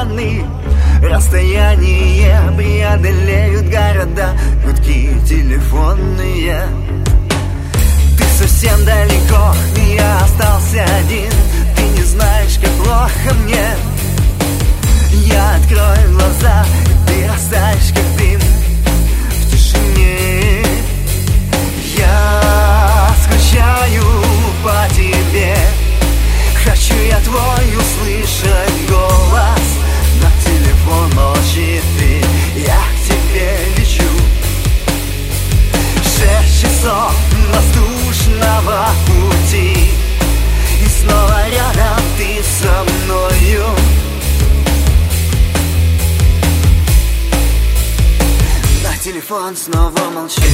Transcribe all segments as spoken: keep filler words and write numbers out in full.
туманы. Расстояние преодолеют города, гудки телефонные. Ты совсем далеко, и я остался один. Ты не знаешь, как плохо мне. Я открою глаза, и ты растаешь, как дым в тишине. Я скучаю по тебе. Хочу я твой услышать голос, но телефон молчит, и я к тебе лечу. Шесть часов воздушного пути, и снова рядом ты со мною. Но телефон снова молчит.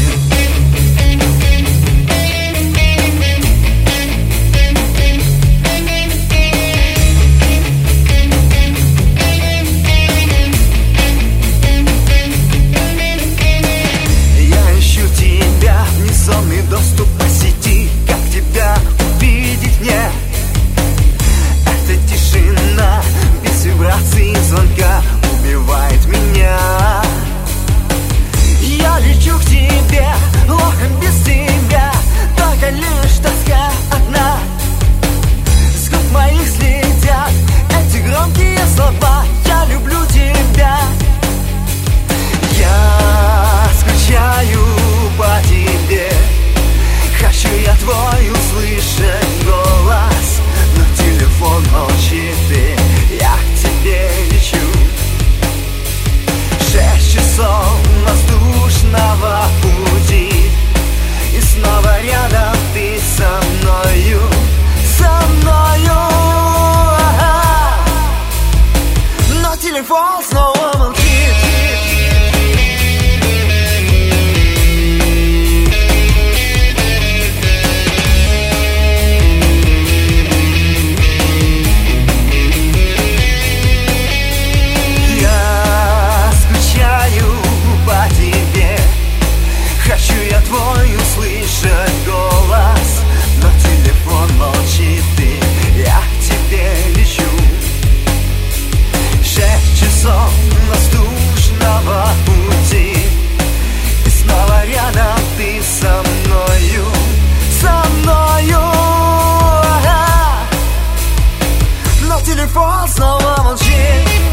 Сонный доступ по сети, как тебя увидеть мне? Эта тишина без вибрации звонка убивает меня. Я лечу к тебе, плохо без тебя, только лишь тоска одна. С губ моих слетят эти громкие слова: я люблю тебя. Я скучаю по тебе. Хочу я твой услышать голос, но телефон молчит, и я к тебе лечу. Шесть часов воздушного пути, и снова рядом ты со мною, со мною. Ага. Но телефон снова молчит. Хочу я твой услышать голос, но телефон молчит, и я к тебе лечу. Шесть часов воздушного пути, и снова рядом ты со мною, со мною. Ага. Но телефон снова молчит.